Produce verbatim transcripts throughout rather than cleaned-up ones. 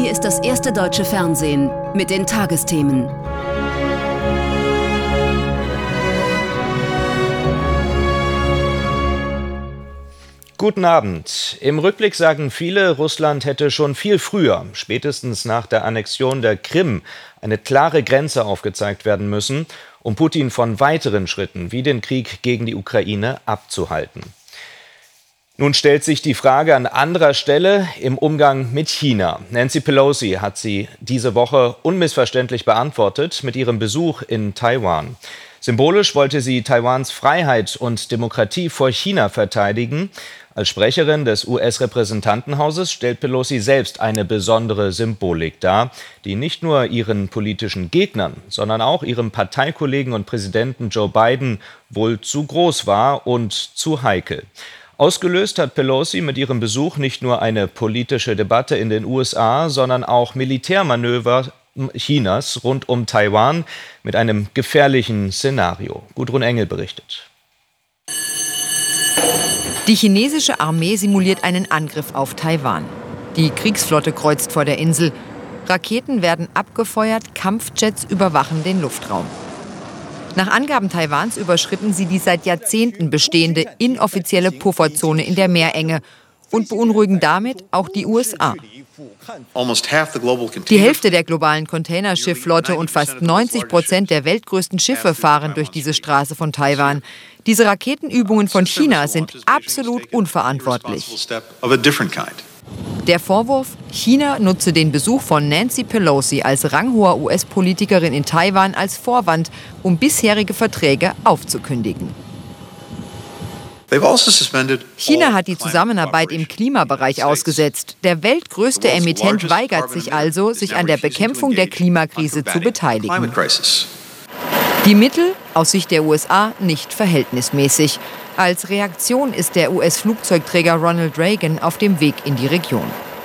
Hier ist das erste deutsche Fernsehen mit den Tagesthemen. Guten Abend. Im Rückblick sagen viele, Russland hätte schon viel früher, spätestens nach der Annexion der Krim, eine klare Grenze aufgezeigt werden müssen, um Putin von weiteren Schritten wie den Krieg gegen die Ukraine abzuhalten. Nun stellt sich die Frage an anderer Stelle im Umgang mit China. Nancy Pelosi hat sie diese Woche unmissverständlich beantwortet mit ihrem Besuch in Taiwan. Symbolisch wollte sie Taiwans Freiheit und Demokratie vor China verteidigen. Als Sprecherin des U S-Repräsentantenhauses stellt Pelosi selbst eine besondere Symbolik dar, die nicht nur ihren politischen Gegnern, sondern auch ihrem Parteikollegen und Präsidenten Joe Biden wohl zu groß war und zu heikel. Ausgelöst hat Pelosi mit ihrem Besuch nicht nur eine politische Debatte in den U S A, sondern auch Militärmanöver Chinas rund um Taiwan mit einem gefährlichen Szenario. Gudrun Engel berichtet. Die chinesische Armee simuliert einen Angriff auf Taiwan. Die Kriegsflotte kreuzt vor der Insel. Raketen werden abgefeuert, Kampfjets überwachen den Luftraum. Nach Angaben Taiwans überschritten sie die seit Jahrzehnten bestehende inoffizielle Pufferzone in der Meerenge und beunruhigen damit auch die U S A. Die Hälfte der globalen Containerschiffflotte und fast neunzig Prozent der weltgrößten Schiffe fahren durch diese Straße von Taiwan. Diese Raketenübungen von China sind absolut unverantwortlich. Der Vorwurf, China nutze den Besuch von Nancy Pelosi als ranghoher U S-Politikerin in Taiwan als Vorwand, um bisherige Verträge aufzukündigen. China hat die Zusammenarbeit im Klimabereich ausgesetzt. Der weltgrößte Emittent weigert sich also, sich an der Bekämpfung der Klimakrise zu beteiligen. Die Mittel, aus Sicht der U S A, nicht verhältnismäßig. Als Reaktion ist der U S-Flugzeugträger Ronald Reagan auf dem Weg in die Region.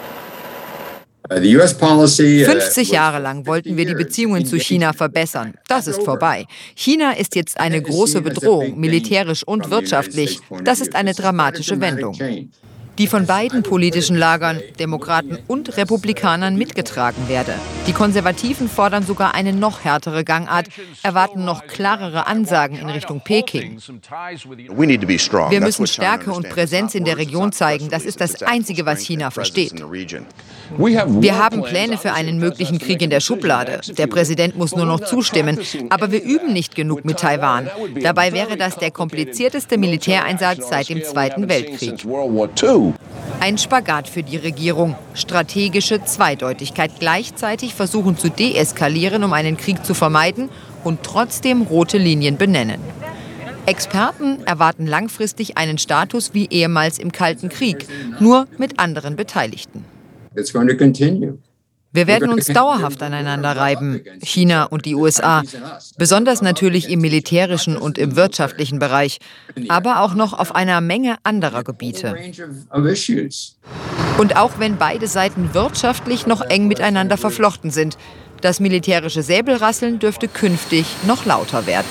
fünfzig Jahre lang wollten wir die Beziehungen zu China verbessern. Das ist vorbei. China ist jetzt eine große Bedrohung, militärisch und wirtschaftlich. Das ist eine dramatische Wendung, die von beiden politischen Lagern, Demokraten und Republikanern, mitgetragen werde. Die Konservativen fordern sogar eine noch härtere Gangart, erwarten noch klarere Ansagen in Richtung Peking. Wir müssen Stärke und Präsenz in der Region zeigen. Das ist das Einzige, was China versteht. Wir haben Pläne für einen möglichen Krieg in der Schublade. Der Präsident muss nur noch zustimmen. Aber wir üben nicht genug mit Taiwan. Dabei wäre das der komplizierteste Militäreinsatz seit dem Zweiten Weltkrieg. Ein Spagat für die Regierung. Strategische Zweideutigkeit. Gleichzeitig versuchen zu deeskalieren, um einen Krieg zu vermeiden und trotzdem rote Linien benennen. Experten erwarten langfristig einen Status wie ehemals im Kalten Krieg, nur mit anderen Beteiligten. Wir werden uns dauerhaft aneinander reiben, China und die U S A, besonders natürlich im militärischen und im wirtschaftlichen Bereich, aber auch noch auf einer Menge anderer Gebiete. Und auch wenn beide Seiten wirtschaftlich noch eng miteinander verflochten sind, das militärische Säbelrasseln dürfte künftig noch lauter werden.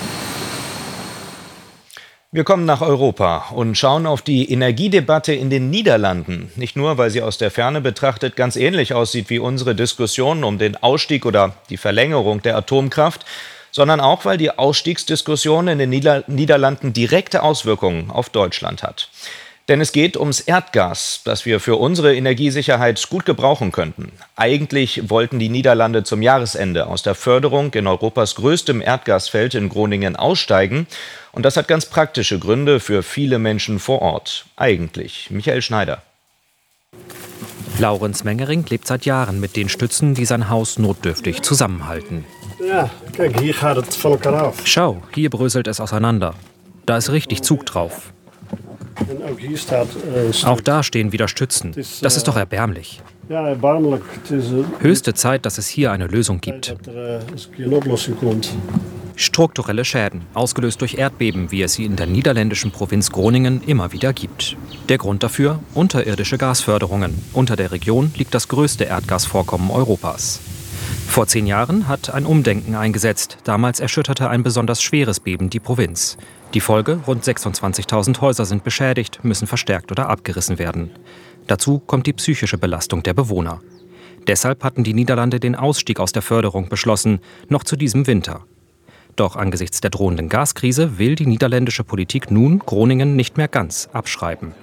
Wir kommen nach Europa und schauen auf die Energiedebatte in den Niederlanden. Nicht nur, weil sie aus der Ferne betrachtet ganz ähnlich aussieht wie unsere Diskussion um den Ausstieg oder die Verlängerung der Atomkraft, sondern auch, weil die Ausstiegsdiskussion in den Nieder- Niederlanden direkte Auswirkungen auf Deutschland hat. Denn es geht ums Erdgas, das wir für unsere Energiesicherheit gut gebrauchen könnten. Eigentlich wollten die Niederlande zum Jahresende aus der Förderung in Europas größtem Erdgasfeld in Groningen aussteigen. Und das hat ganz praktische Gründe für viele Menschen vor Ort. Eigentlich. Michael Schneider. Laurens Mengering lebt seit Jahren mit den Stützen, die sein Haus notdürftig zusammenhalten. Ja, kijk, hier gaat het van elkaar af. Schau, hier bröselt es auseinander. Da ist richtig Zug drauf. Auch da stehen wieder Stützen. Das ist doch erbärmlich. Höchste Zeit, dass es hier eine Lösung gibt. Strukturelle Schäden, ausgelöst durch Erdbeben, wie es sie in der niederländischen Provinz Groningen immer wieder gibt. Der Grund dafür? Unterirdische Gasförderungen. Unter der Region liegt das größte Erdgasvorkommen Europas. Vor zehn Jahren hat ein Umdenken eingesetzt. Damals erschütterte ein besonders schweres Beben die Provinz. Die Folge: rund sechsundzwanzigtausend Häuser sind beschädigt, müssen verstärkt oder abgerissen werden. Dazu kommt die psychische Belastung der Bewohner. Deshalb hatten die Niederlande den Ausstieg aus der Förderung beschlossen, noch zu diesem Winter. Doch angesichts der drohenden Gaskrise will die niederländische Politik nun Groningen nicht mehr ganz abschreiben.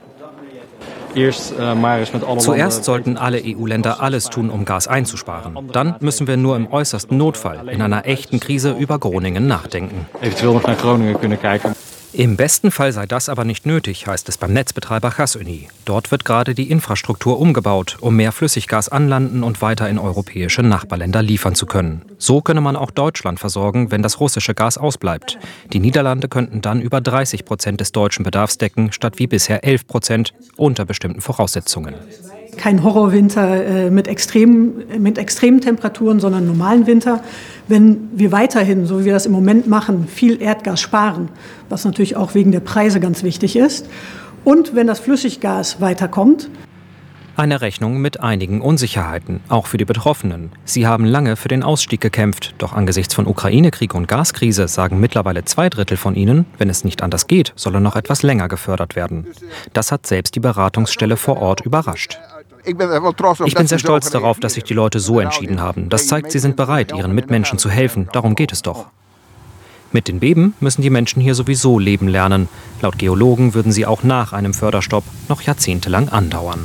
Zuerst sollten alle E U-Länder alles tun, um Gas einzusparen. Dann müssen wir nur im äußersten Notfall, in einer echten Krise, über Groningen nachdenken. Eventuell noch nach Groningen können kijken. Im besten Fall sei das aber nicht nötig, heißt es beim Netzbetreiber GasUnie. Dort wird gerade die Infrastruktur umgebaut, um mehr Flüssiggas anlanden und weiter in europäische Nachbarländer liefern zu können. So könne man auch Deutschland versorgen, wenn das russische Gas ausbleibt. Die Niederlande könnten dann über dreißig Prozent des deutschen Bedarfs decken, statt wie bisher elf Prozent, unter bestimmten Voraussetzungen. Kein Horrorwinter äh, mit, extrem, mit extremen Temperaturen, sondern normalen Winter. Wenn wir weiterhin, so wie wir das im Moment machen, viel Erdgas sparen, was natürlich auch wegen der Preise ganz wichtig ist, und wenn das Flüssiggas weiterkommt. Eine Rechnung mit einigen Unsicherheiten, auch für die Betroffenen. Sie haben lange für den Ausstieg gekämpft, doch angesichts von Ukraine-Krieg und Gaskrise sagen mittlerweile zwei Drittel von ihnen, wenn es nicht anders geht, solle noch etwas länger gefördert werden. Das hat selbst die Beratungsstelle vor Ort überrascht. Ich bin sehr stolz darauf, dass sich die Leute so entschieden haben. Das zeigt, sie sind bereit, ihren Mitmenschen zu helfen. Darum geht es doch. Mit den Beben müssen die Menschen hier sowieso leben lernen. Laut Geologen würden sie auch nach einem Förderstopp noch jahrzehntelang andauern.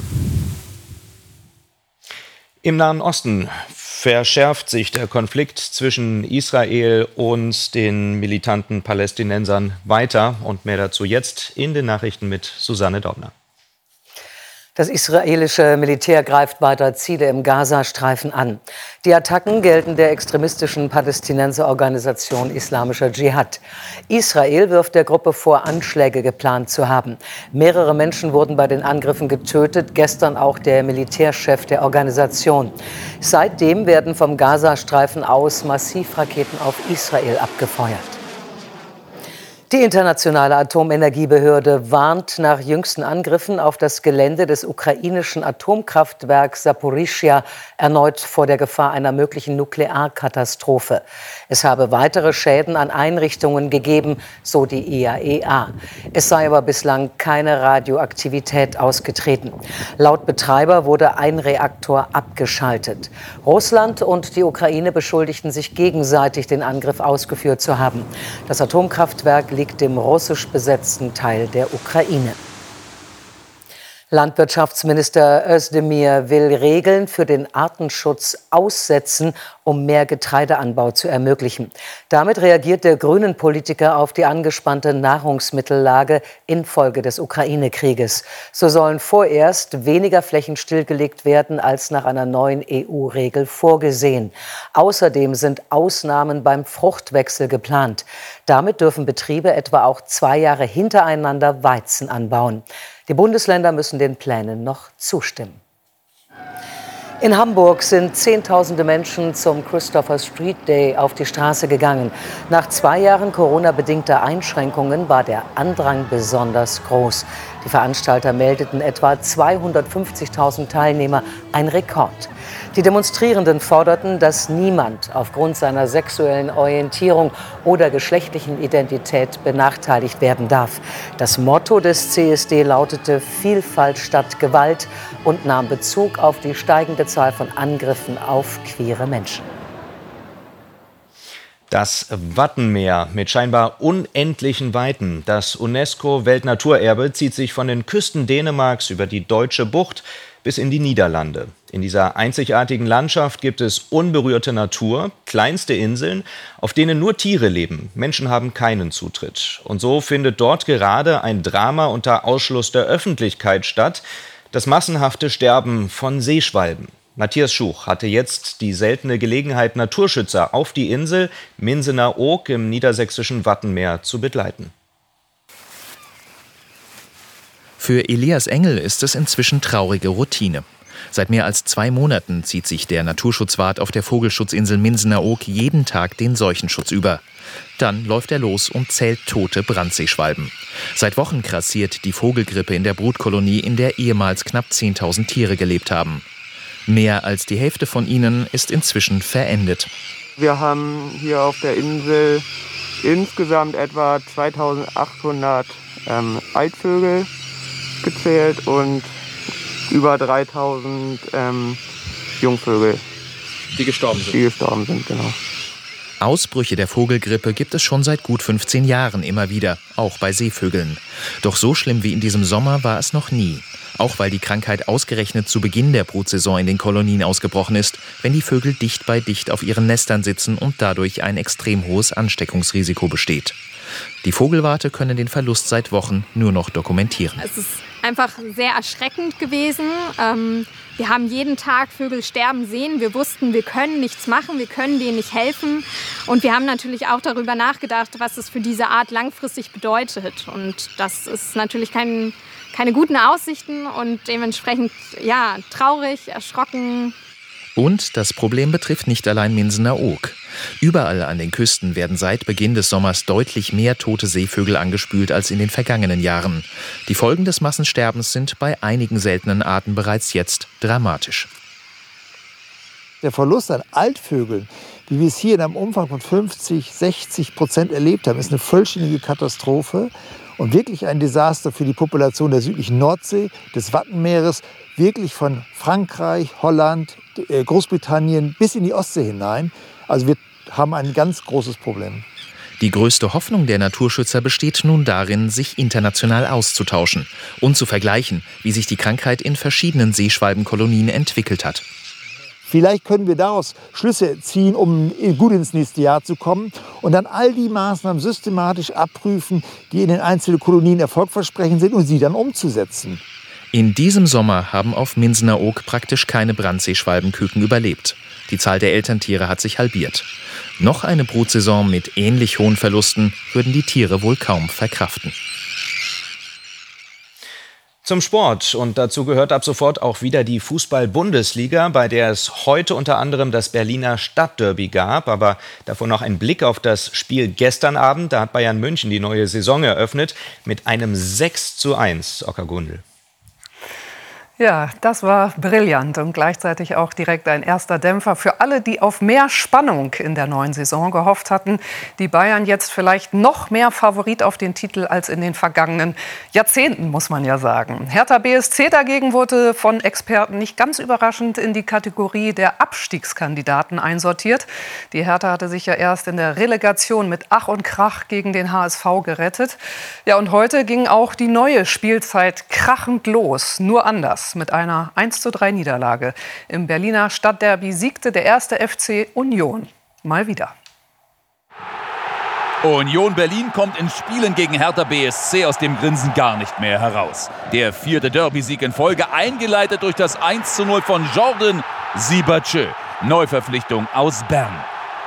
Im Nahen Osten verschärft sich der Konflikt zwischen Israel und den militanten Palästinensern weiter. Und mehr dazu jetzt in den Nachrichten mit Susanne Daubner. Das israelische Militär greift weiter Ziele im Gazastreifen an. Die Attacken gelten der extremistischen Palästinenserorganisation Islamischer Dschihad. Israel wirft der Gruppe vor, Anschläge geplant zu haben. Mehrere Menschen wurden bei den Angriffen getötet, gestern auch der Militärchef der Organisation. Seitdem werden vom Gazastreifen aus Massivraketen auf Israel abgefeuert. Die Internationale Atomenergiebehörde warnt nach jüngsten Angriffen auf das Gelände des ukrainischen Atomkraftwerks Saporischschja erneut vor der Gefahr einer möglichen Nuklearkatastrophe. Es habe weitere Schäden an Einrichtungen gegeben, so die I A E A. Es sei aber bislang keine Radioaktivität ausgetreten. Laut Betreiber wurde ein Reaktor abgeschaltet. Russland und die Ukraine beschuldigten sich gegenseitig, den Angriff ausgeführt zu haben. Das Atomkraftwerk liegt im russisch besetzten Teil der Ukraine. Landwirtschaftsminister Özdemir will Regeln für den Artenschutz aussetzen, um mehr Getreideanbau zu ermöglichen. Damit reagiert der Grünen-Politiker auf die angespannte Nahrungsmittellage infolge des Ukraine-Krieges. So sollen vorerst weniger Flächen stillgelegt werden als nach einer neuen E U-Regel vorgesehen. Außerdem sind Ausnahmen beim Fruchtwechsel geplant. Damit dürfen Betriebe etwa auch zwei Jahre hintereinander Weizen anbauen. Die Bundesländer müssen den Plänen noch zustimmen. In Hamburg sind Zehntausende Menschen zum Christopher Street Day auf die Straße gegangen. Nach zwei Jahren Corona-bedingter Einschränkungen war der Andrang besonders groß. Die Veranstalter meldeten etwa zweihundertfünfzigtausend Teilnehmer, ein Rekord. Die Demonstrierenden forderten, dass niemand aufgrund seiner sexuellen Orientierung oder geschlechtlichen Identität benachteiligt werden darf. Das Motto des C S D lautete Vielfalt statt Gewalt und nahm Bezug auf die steigende Zahl von Angriffen auf queere Menschen. Das Wattenmeer mit scheinbar unendlichen Weiten. Das UNESCO-Weltnaturerbe zieht sich von den Küsten Dänemarks über die Deutsche Bucht bis in die Niederlande. In dieser einzigartigen Landschaft gibt es unberührte Natur, kleinste Inseln, auf denen nur Tiere leben. Menschen haben keinen Zutritt. Und so findet dort gerade ein Drama unter Ausschluss der Öffentlichkeit statt: das massenhafte Sterben von Seeschwalben. Matthias Schuch hatte jetzt die seltene Gelegenheit, Naturschützer auf die Insel Minsener Oog im niedersächsischen Wattenmeer zu begleiten. Für Elias Engel ist es inzwischen traurige Routine. Seit mehr als zwei Monaten zieht sich der Naturschutzwart auf der Vogelschutzinsel Minsener Oog jeden Tag den Seuchenschutz über. Dann läuft er los und zählt tote Brandseeschwalben. Seit Wochen grassiert die Vogelgrippe in der Brutkolonie, in der ehemals knapp zehntausend Tiere gelebt haben. Mehr als die Hälfte von ihnen ist inzwischen verendet. Wir haben hier auf der Insel insgesamt etwa zweitausendachthundert ähm, Altvögel gezählt und über dreitausend ähm, Jungvögel. Die gestorben sind? Die gestorben sind, genau. Ausbrüche der Vogelgrippe gibt es schon seit gut fünfzehn Jahren immer wieder, auch bei Seevögeln. Doch so schlimm wie in diesem Sommer war es noch nie. Auch weil die Krankheit ausgerechnet zu Beginn der Brutsaison in den Kolonien ausgebrochen ist, wenn die Vögel dicht bei dicht auf ihren Nestern sitzen und dadurch ein extrem hohes Ansteckungsrisiko besteht. Die Vogelwarte können den Verlust seit Wochen nur noch dokumentieren. Es ist einfach sehr erschreckend gewesen. Ähm, wir haben jeden Tag Vögel sterben sehen. Wir wussten, wir können nichts machen, wir können denen nicht helfen. Und wir haben natürlich auch darüber nachgedacht, was es für diese Art langfristig bedeutet. Und das ist natürlich kein, keine guten Aussichten und dementsprechend ja, traurig, erschrocken. Und das Problem betrifft nicht allein Minsener-Oog. Überall an den Küsten werden seit Beginn des Sommers deutlich mehr tote Seevögel angespült als in den vergangenen Jahren. Die Folgen des Massensterbens sind bei einigen seltenen Arten bereits jetzt dramatisch. Der Verlust an Altvögeln, wie wir es hier in einem Umfang von fünfzig, sechzig Prozent erlebt haben, ist eine vollständige Katastrophe und wirklich ein Desaster für die Population der südlichen Nordsee, des Wattenmeeres, wirklich von Frankreich, Holland, Großbritannien bis in die Ostsee hinein. Also wir haben ein ganz großes Problem. Die größte Hoffnung der Naturschützer besteht nun darin, sich international auszutauschen und zu vergleichen, wie sich die Krankheit in verschiedenen Seeschwalbenkolonien entwickelt hat. Vielleicht können wir daraus Schlüsse ziehen, um gut ins nächste Jahr zu kommen und dann all die Maßnahmen systematisch abprüfen, die in den einzelnen Kolonien erfolgversprechend sind und sie dann umzusetzen. In diesem Sommer haben auf Minsener-Oog praktisch keine Brandseeschwalbenküken überlebt. Die Zahl der Elterntiere hat sich halbiert. Noch eine Brutsaison mit ähnlich hohen Verlusten würden die Tiere wohl kaum verkraften. Zum Sport. Und dazu gehört ab sofort auch wieder die Fußball-Bundesliga, bei der es heute unter anderem das Berliner Stadtderby gab. Aber davor noch ein Blick auf das Spiel gestern Abend. Da hat Bayern München die neue Saison eröffnet mit einem sechs zu eins. Ocker Gundel. Ja, das war brillant und gleichzeitig auch direkt ein erster Dämpfer für alle, die auf mehr Spannung in der neuen Saison gehofft hatten. Die Bayern jetzt vielleicht noch mehr Favorit auf den Titel als in den vergangenen Jahrzehnten, muss man ja sagen. Hertha B S C dagegen wurde von Experten nicht ganz überraschend in die Kategorie der Abstiegskandidaten einsortiert. Die Hertha hatte sich ja erst in der Relegation mit Ach und Krach gegen den H S V gerettet. Ja, und heute ging auch die neue Spielzeit krachend los, nur anders. Mit einer eins zu drei Niederlage. Im Berliner Stadtderby siegte der erste F C Union mal wieder. Union Berlin kommt in Spielen gegen Hertha B S C aus dem Grinsen gar nicht mehr heraus. Der vierte Derby-Sieg in Folge, eingeleitet durch das eins zu null von Jordan Sibachö. Neuverpflichtung aus Bern.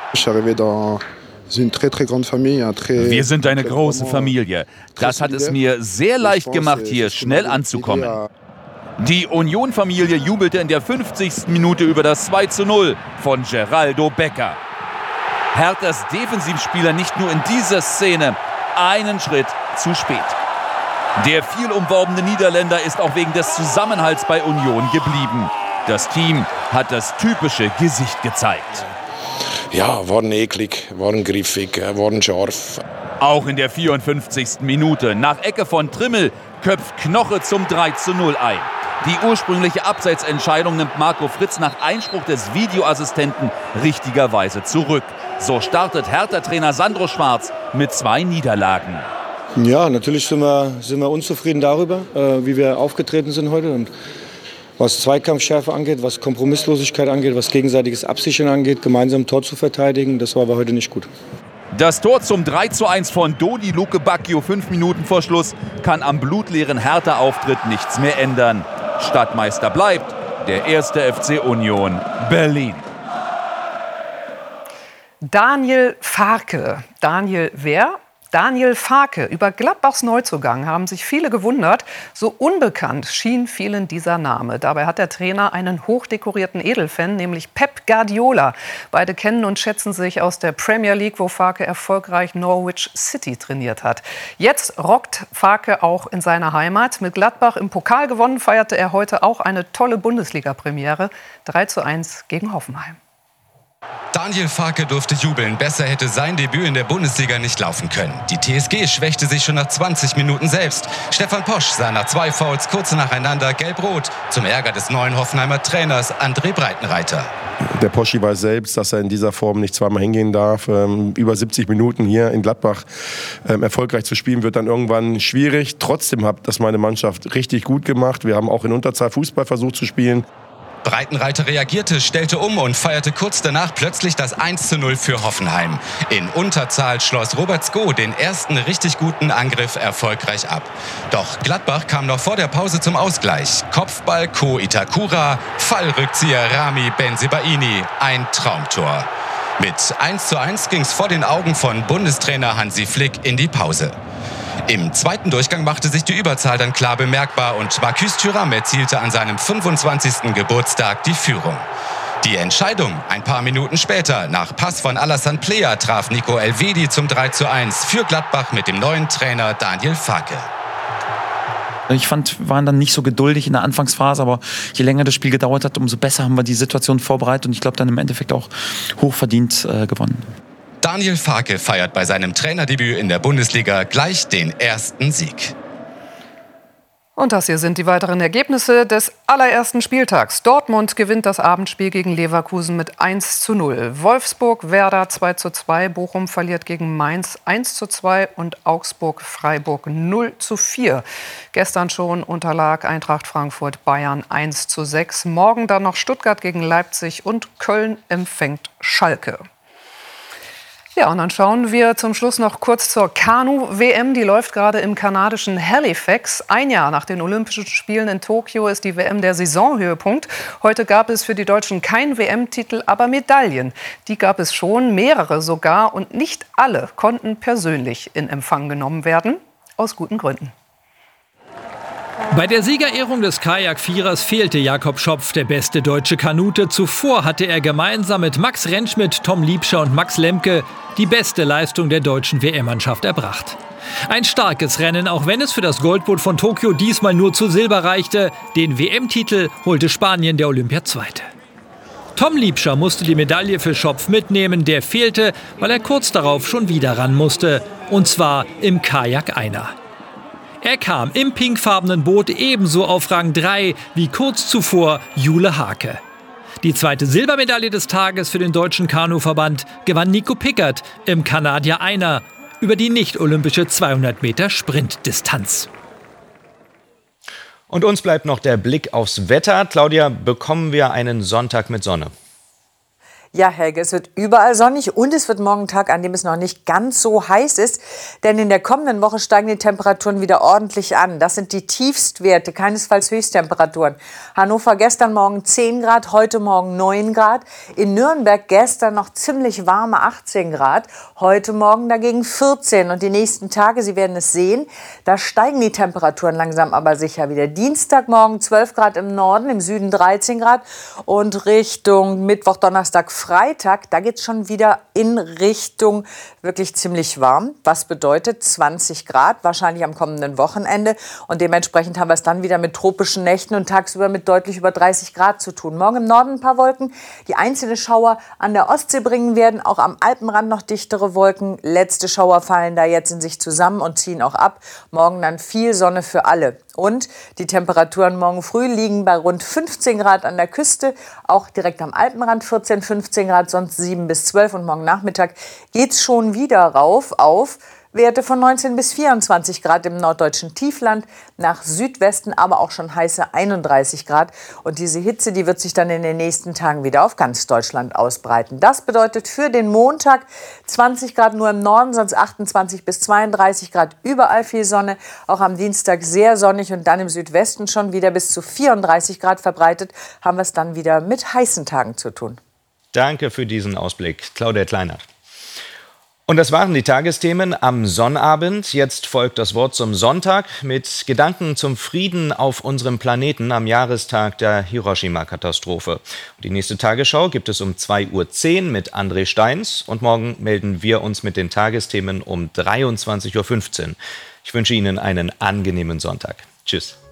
Wir sind eine große Familie. Das hat es mir sehr leicht gemacht, hier schnell anzukommen. Die Union-Familie jubelte in der fünfzigsten Minute über das zwei zu null von Geraldo Becker. Herthas Defensivspieler nicht nur in dieser Szene einen Schritt zu spät. Der viel umworbene Niederländer ist auch wegen des Zusammenhalts bei Union geblieben. Das Team hat das typische Gesicht gezeigt. Ja, waren eklig, waren griffig, waren scharf. Auch in der vierundfünfzigsten Minute nach Ecke von Trimmel köpft Knoche zum drei zu null ein. Die ursprüngliche Abseitsentscheidung nimmt Marco Fritz nach Einspruch des Videoassistenten richtigerweise zurück. So startet Hertha-Trainer Sandro Schwarz mit zwei Niederlagen. Ja, natürlich sind wir, sind wir unzufrieden darüber, äh, wie wir aufgetreten sind heute. Und was Zweikampfschärfe angeht, was Kompromisslosigkeit angeht, was gegenseitiges Absichern angeht, gemeinsam Tor zu verteidigen, das war aber heute nicht gut. Das Tor zum drei zu eins von Dodi Luke Bacchio fünf Minuten vor Schluss kann am blutleeren Hertha-Auftritt nichts mehr ändern. Stadtmeister bleibt der erste F C Union Berlin. Daniel Farke. Daniel wer? Daniel Farke. Über Gladbachs Neuzugang haben sich viele gewundert. So unbekannt schien vielen dieser Name. Dabei hat der Trainer einen hochdekorierten Edelfan, nämlich Pep Guardiola. Beide kennen und schätzen sich aus der Premier League, wo Farke erfolgreich Norwich City trainiert hat. Jetzt rockt Farke auch in seiner Heimat. Mit Gladbach im Pokal gewonnen, feierte er heute auch eine tolle Bundesliga-Premiere. drei zu eins gegen Hoffenheim. Daniel Farke durfte jubeln. Besser hätte sein Debüt in der Bundesliga nicht laufen können. Die T S G schwächte sich schon nach zwanzig Minuten selbst. Stefan Posch sah nach zwei Fouls kurz nacheinander gelb-rot. Zum Ärger des neuen Hoffenheimer Trainers André Breitenreiter. Der Poschi weiß selbst, dass er in dieser Form nicht zweimal hingehen darf. Ähm, über siebzig Minuten hier in Gladbach ähm, erfolgreich zu spielen, wird dann irgendwann schwierig. Trotzdem hat das meine Mannschaft richtig gut gemacht. Wir haben auch in Unterzahl Fußball versucht zu spielen. Breitenreiter reagierte, stellte um und feierte kurz danach plötzlich das eins zu null für Hoffenheim. In Unterzahl schloss Robert Sko den ersten richtig guten Angriff erfolgreich ab. Doch Gladbach kam noch vor der Pause zum Ausgleich. Kopfball Ko Itakura, Fallrückzieher Rami Bensebaini, ein Traumtor. Mit eins zu eins ging es vor den Augen von Bundestrainer Hansi Flick in die Pause. Im zweiten Durchgang machte sich die Überzahl dann klar bemerkbar und Marcus Thuram erzielte an seinem fünfundzwanzigsten Geburtstag die Führung. Die Entscheidung ein paar Minuten später. Nach Pass von Alassane Plea traf Nico Elvedi zum drei zu eins für Gladbach mit dem neuen Trainer Daniel Farke. Ich fand, wir waren dann nicht so geduldig in der Anfangsphase, aber je länger das Spiel gedauert hat, umso besser haben wir die Situation vorbereitet und ich glaube dann im Endeffekt auch hochverdient äh, gewonnen. Daniel Farke feiert bei seinem Trainerdebüt in der Bundesliga gleich den ersten Sieg. Und das hier sind die weiteren Ergebnisse des allerersten Spieltags. Dortmund gewinnt das Abendspiel gegen Leverkusen mit eins zu null. Wolfsburg-Werder zwei zu zwei. Bochum verliert gegen Mainz eins zu zwei. Und Augsburg-Freiburg null zu vier. Gestern schon unterlag Eintracht Frankfurt-Bayern eins zu sechs. Morgen dann noch Stuttgart gegen Leipzig und Köln empfängt Schalke. Ja, und dann schauen wir zum Schluss noch kurz zur Kanu-W M. Die läuft gerade im kanadischen Halifax. Ein Jahr nach den Olympischen Spielen in Tokio ist die W M der Saisonhöhepunkt. Heute gab es für die Deutschen keinen W M-Titel, aber Medaillen. Die gab es schon, mehrere sogar. Und nicht alle konnten persönlich in Empfang genommen werden. Aus guten Gründen. Bei der Siegerehrung des Kajak-Vierers fehlte Jakob Schopf, der beste deutsche Kanute. Zuvor hatte er gemeinsam mit Max Rentschmidt, Tom Liebscher und Max Lemke die beste Leistung der deutschen W M-Mannschaft erbracht. Ein starkes Rennen, auch wenn es für das Goldboot von Tokio diesmal nur zu Silber reichte. Den W M-Titel holte Spanien, der Olympiazweite. Tom Liebscher musste die Medaille für Schopf mitnehmen. Der fehlte, weil er kurz darauf schon wieder ran musste. Und zwar im Kajak-Einer. Er kam im pinkfarbenen Boot ebenso auf Rang drei wie kurz zuvor Jule Hake. Die zweite Silbermedaille des Tages für den Deutschen Kanuverband gewann Nico Pickert im Kanadier Einer über die nicht-olympische zweihundert Meter Sprintdistanz. Und uns bleibt noch der Blick aufs Wetter. Claudia, bekommen wir einen Sonntag mit Sonne? Ja, Helge, es wird überall sonnig und es wird morgen ein Tag, an dem es noch nicht ganz so heiß ist. Denn in der kommenden Woche steigen die Temperaturen wieder ordentlich an. Das sind die Tiefstwerte, keinesfalls Höchsttemperaturen. Hannover gestern Morgen zehn Grad, heute Morgen neun Grad. In Nürnberg gestern noch ziemlich warme achtzehn Grad, heute Morgen dagegen vierzehn. Und die nächsten Tage, Sie werden es sehen, da steigen die Temperaturen langsam aber sicher wieder. Dienstagmorgen zwölf Grad im Norden, im Süden dreizehn Grad und Richtung Mittwoch, Donnerstag, Freitag, da geht es schon wieder in Richtung wirklich ziemlich warm. Was bedeutet zwanzig Grad, wahrscheinlich am kommenden Wochenende. Und dementsprechend haben wir es dann wieder mit tropischen Nächten und tagsüber mit deutlich über dreißig Grad zu tun. Morgen im Norden ein paar Wolken, die einzelne Schauer an der Ostsee bringen werden. Auch am Alpenrand noch dichtere Wolken. Letzte Schauer fallen da jetzt in sich zusammen und ziehen auch ab. Morgen dann viel Sonne für alle. Und die Temperaturen morgen früh liegen bei rund fünfzehn Grad an der Küste, auch direkt am Alpenrand vierzehn, fünfzehn Grad, sonst sieben bis zwölf. Und morgen Nachmittag geht's schon wieder rauf auf Werte von neunzehn bis vierundzwanzig Grad im norddeutschen Tiefland, nach Südwesten aber auch schon heiße einunddreißig Grad. Und diese Hitze, die wird sich dann in den nächsten Tagen wieder auf ganz Deutschland ausbreiten. Das bedeutet für den Montag zwanzig Grad nur im Norden, sonst achtundzwanzig bis zweiunddreißig Grad, überall viel Sonne. Auch am Dienstag sehr sonnig und dann im Südwesten schon wieder bis zu vierunddreißig Grad verbreitet. Haben wir es dann wieder mit heißen Tagen zu tun. Danke für diesen Ausblick, Claudia Kleiner. Und das waren die Tagesthemen am Sonnabend. Jetzt folgt das Wort zum Sonntag mit Gedanken zum Frieden auf unserem Planeten am Jahrestag der Hiroshima-Katastrophe. Die nächste Tagesschau gibt es um zwei Uhr zehn mit André Steins und morgen melden wir uns mit den Tagesthemen um dreiundzwanzig Uhr fünfzehn. Ich wünsche Ihnen einen angenehmen Sonntag. Tschüss.